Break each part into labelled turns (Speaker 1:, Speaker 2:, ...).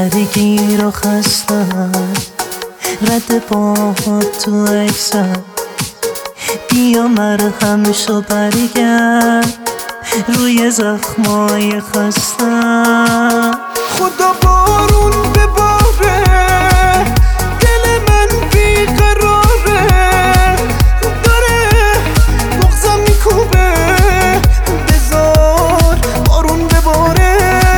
Speaker 1: درگیر و خستم، رد پاهات تو عکسم، بیا مرهمشو برگرد روی زخمای خستم.
Speaker 2: خدا بارون بباره، دل من بیقراره، داره بغضم میکوبه، بذار بارون بباره.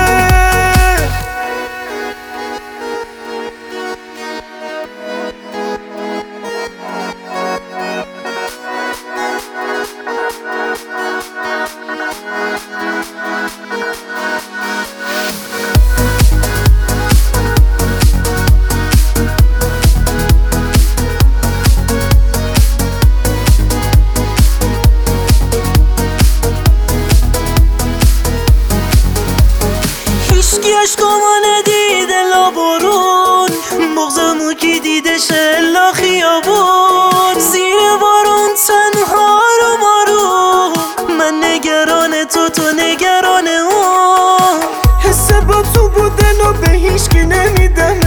Speaker 1: هیچکی عشقامو ندیده لا بارون، بغضمو کی دیده شلا خیابون، زیر بارون تنها رو مارون، من نگران تو نگران اون.
Speaker 2: حس با تو بودن و به هیچکی نمیدم،